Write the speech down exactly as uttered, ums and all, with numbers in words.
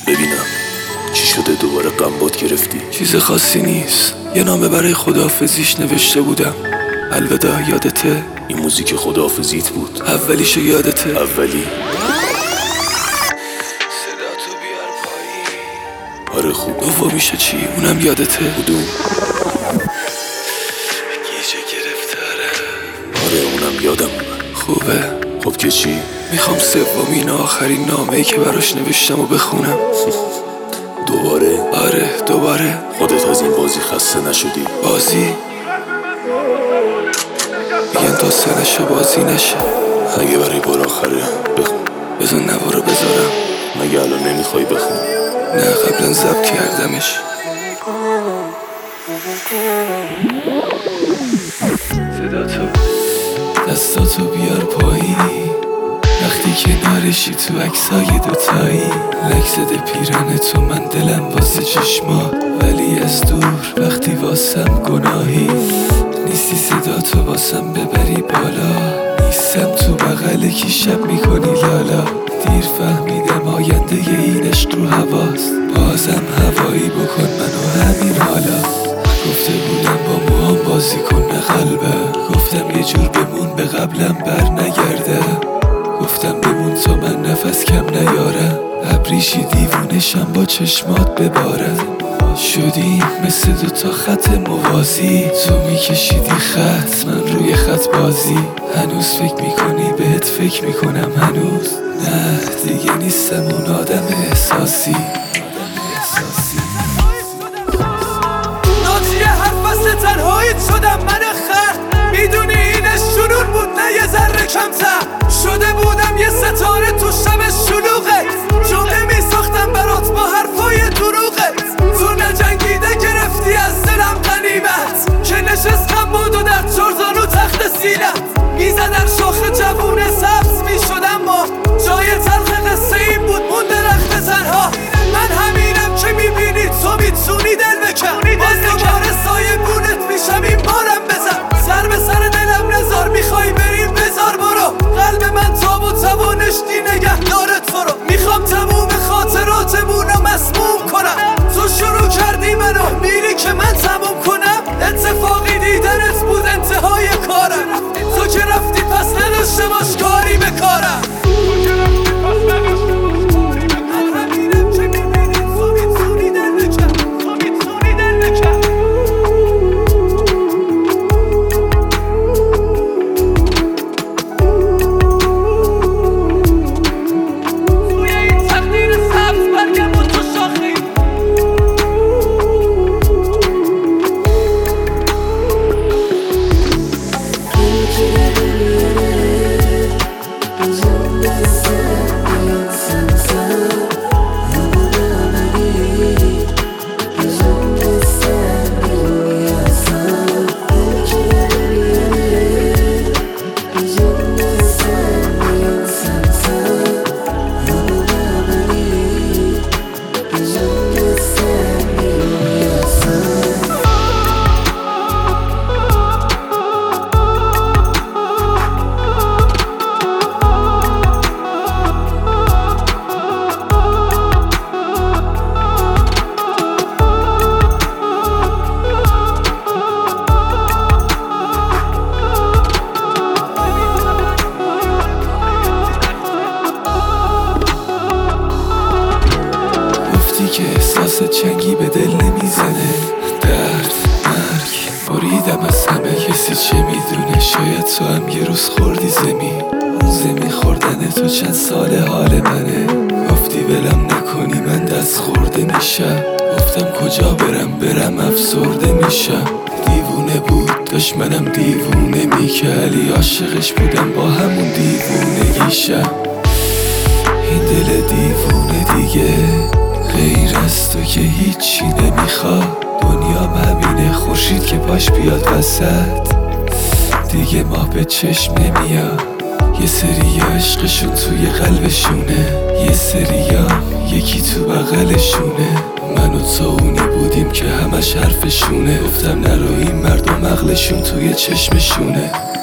ببینم چی شده دوباره غمبات گرفتی؟ چیز خاصی نیست، یه نامه برای خداحافظیش نوشته بودم. الوداع، یادته؟ این موزیک خداحافظیت بود؟ اولیشو یادته؟ اولی؟ صدا تو بیار پایین. آره خوب. دومیشه چی؟ اونم یادته؟ کدوم؟ گیجه گرفتاره. آره اونم یادم. خوبه. خب که چی؟ میخوام سومین آخرین نامه‌ای که براش نوشتم و بخونم. دوباره؟ آره دوباره. خودت از این بازی خسته نشدی؟ بازی؟ میگن تا سه نشه بازی نشه. اگه برای بار آخره بخون. بذار نوارو بذارم. مگه الان نمیخوای بخون؟ نه قبلا ضبط کردمش. صدا تو دستاتو بیار پایین، وقتی کنارشی تو عکسای دوتایی. لک زده پیرن تو، من دلم واسه چشما، ولی از دور وقتی واسم گناهی. نیستی صدا تو واسم ببری بالا، نیستم تو بغل کی شب میکنی لالا. دیر فهمیدم آینده این عشق رو هواست، بازم هوایی بکن منو همین حالا. گفته بودم با موهام بازی کن نه قلبه، گفتم یه جور بمون به قبلم بر نگرده. گفتم بمون تا من نفس کم نیارم، ابریشی دیوونشم با چشمات ببارم. شدیم مثل دوتا خط موازی، تو میکشیدی خط من روی خط بازی. هنوز فکر میکنی بهت فکر میکنم هنوز، نه دیگه نیستم اون آدم احساسی. ناجیه هر فصل تنهاییت شدم من خر، میدونی اینش جنون بود نه یه ذره کمتر. شده بودم یه ستاره تو شب شلوغت، جمعه میساختم برات با حرفای دروغت. تو نجنگیده گرفتی از دلم غنیمت، که نشستم بود و در چرزانو تخت سینت. میزدن شاخ جوون سبز میشدم ما، جای تلخ قصه این بود مون درخت زنها. من همینم که میبینی تو میتونی دل بکن، باز دوباره سایه بونت میشم این بارم بزن. سر به سر دلم نزار، میخوای بریم بزار برو. قلب من تاب و توانشتی نگه داره تو رو. میخوام تموم خاطراتمون رو مسموم کنم، تو شروع کردی منو میری که من تموم کنم. اتفاقی دیدنت بود انتهای کارم، تو که رفتی پس نداشته باش کاری به کارم. که احساس چنگی به دل نمیزنه. درد، مرگ، بریدم از همه. کسی چه میدونه، شاید تو هم یه روز خوردی زمین. اون زمین خوردن تو چند سال حال منه. گفتی ولم نکنی من دست خورده میشم، گفتم کجا برم برم افسرده میشم. دیوونه بود داشت منم دیوونه میکردی، عاشقش بودم با همون دیوونگیشم. این دل دیوونه دیگه غیر از تو که هیچی نمیخواد. دنیام همینه، خورشید که پاش بیاد وسط دیگه ماه به چشم نمیاد. یه سریا عشقشون توی قلبشونه، یه سریا یکی تو بغلشونه. من و تو اونی بودیم که همش حرفشونه، گفتم نرو این مردم عقلشون توی چشمشونه.